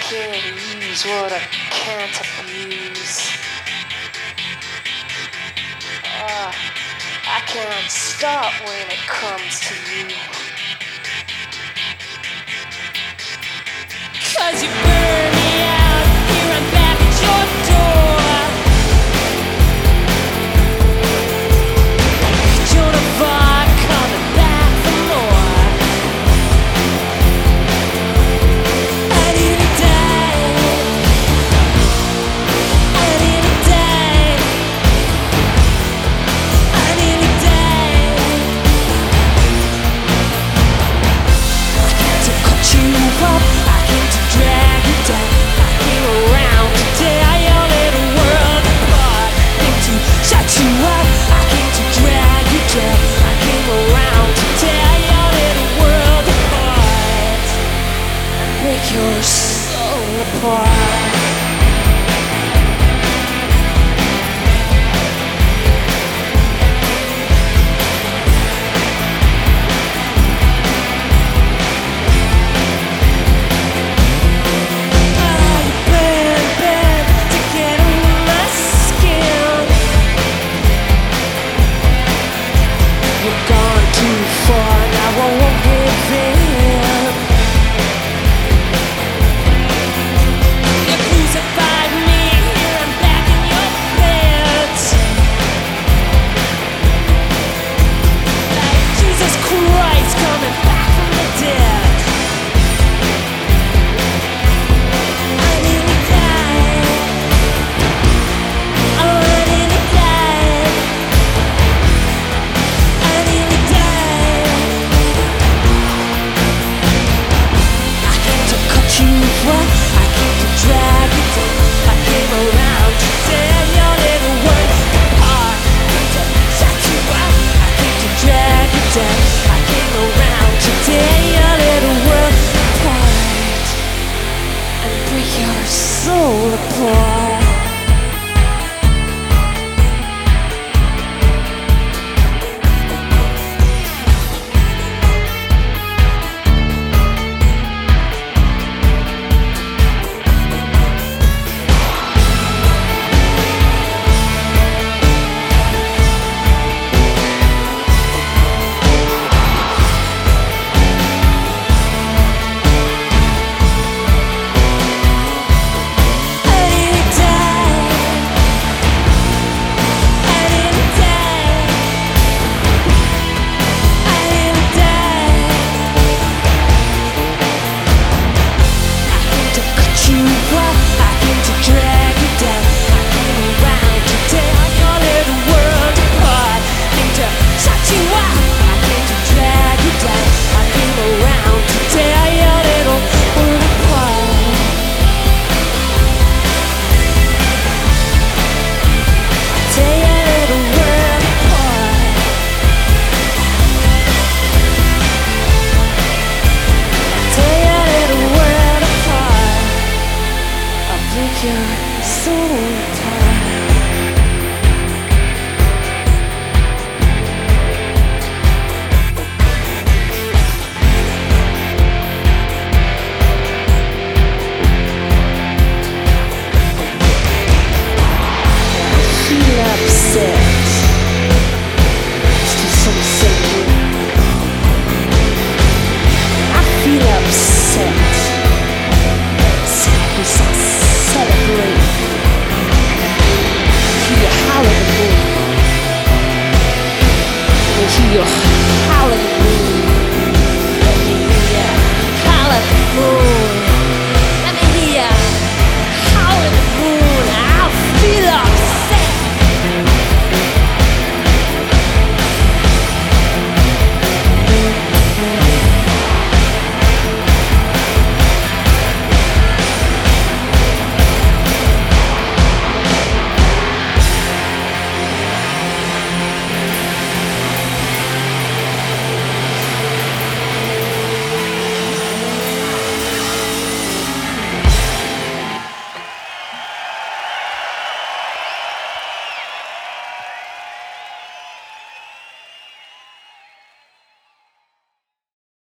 can't use what I can't abuse. I can't stop when it comes to you. 'Cause you burn me out, here I'm back at your door. Joan of Arc coming back for more. I need a day, I need a day, I need a day. I came to cut you up, I came to drag you down, I came around to tear your little world apart. I came to shut you up, I came to drag you down, I came around to tear your little world apart and break your soul apart. Soul apart. You